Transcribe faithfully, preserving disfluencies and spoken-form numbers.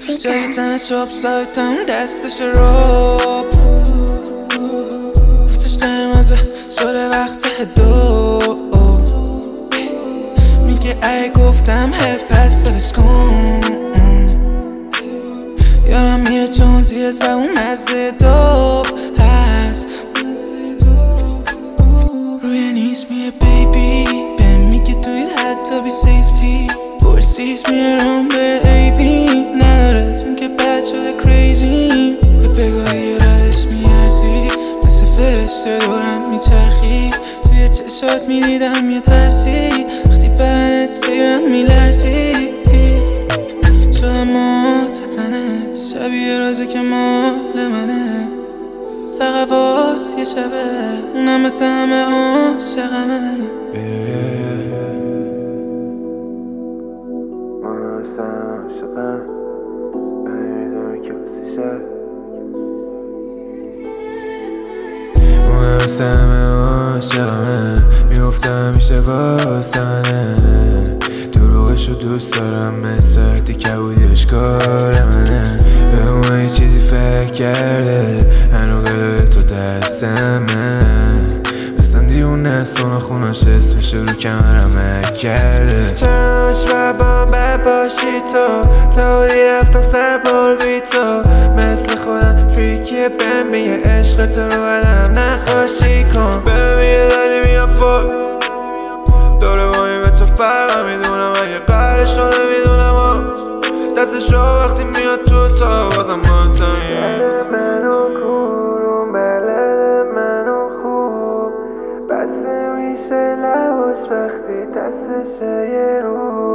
جای تن چاپ سایتم دستش راب پوستش قرمزه شده وقت دو میگه ای گفتم هف پس ولش کن یارم میره چون زیر زبون مزه دوب هست روی نیست میره بیبی بهم میگه توی حتی بی سیفتی پرسیز میره رام بره ایبی نداره چون که بد شده کریزی به بگاهی ردش میارزی مثل فرشته دورم میچرخی توی چشات میدیدم یه ترسی وقتی بدنت سیرم میلرزی شدم ماتتنه شبیه رازه که مال منه فقط واس یه شبه اونم مثل همه عاشقمه من مثل عاشقم نمیدونم که بسیشه اونم مثل همه عاشقمه میگفتم میشه واسنه دروغشو دوست دارم مثل وقتی کبودیش کار منه به اون یه چیزی فکر کرده هنو قلب تو دستمه بسم دیون است اونو خوناش اسمش رو کمرم هک کرده چرامش بابام بد باشی تو تا بودی رفتم سبار بی تو مثل خودم فریکیه بهم میگه عشق تو رو بدنم نخواشی کن بهم میگه دادی میام فوق داره با این بچه فرقم میدونم اگه قرارش رو نمیدونم دستش رو وقتی میاد تو تا بازم ماتایی منو کورون بلد منو خوب بسه میشه لباش وقتی دستشه یه رو